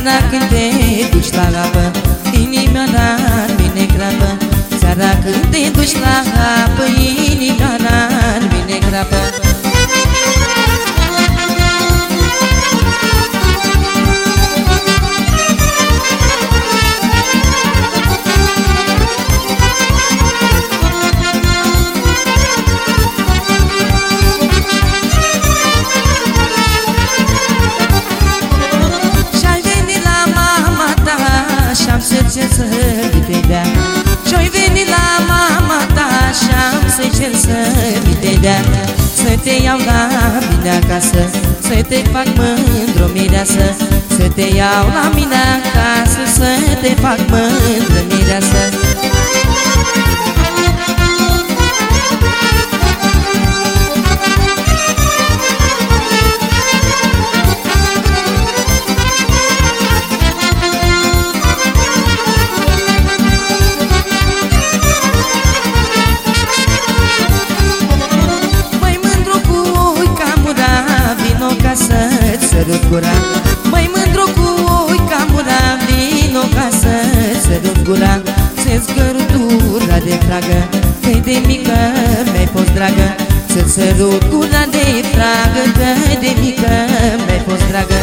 Seara când te duci la apă, inima n-ar vine grabă. Seara când te duci la apă, inima n-ar vine grabă. Și-oi veni la mama ta și-am să-i cer să-mi te dea. Să te iau la mine acasă, să te fac mândr-o mireasă. Să te iau la mine acasă, să te fac mândră mireasă. Să-ți sărut gura, măi mândru cu uica mura, vino ca să-ți sărut gura. Să-ți cărutura de fragă, că de mică mi-ai fost dragă. Să-ți sărut gura de fragă, că de mică mi-ai fost dragă.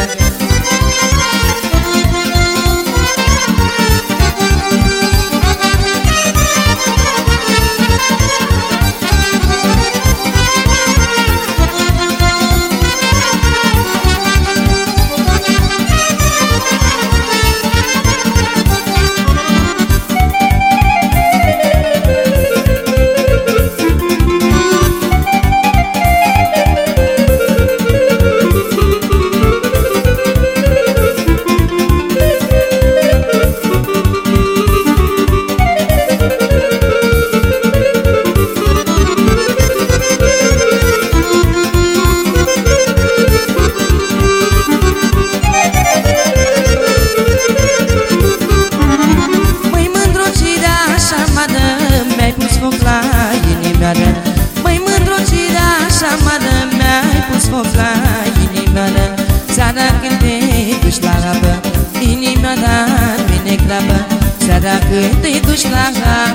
Măi mândru, cine așa mădă, mi-ai pus foc la inima mea. Seara când te duci la apă, inima n-ar vine grabă. Seara când te duci la apă,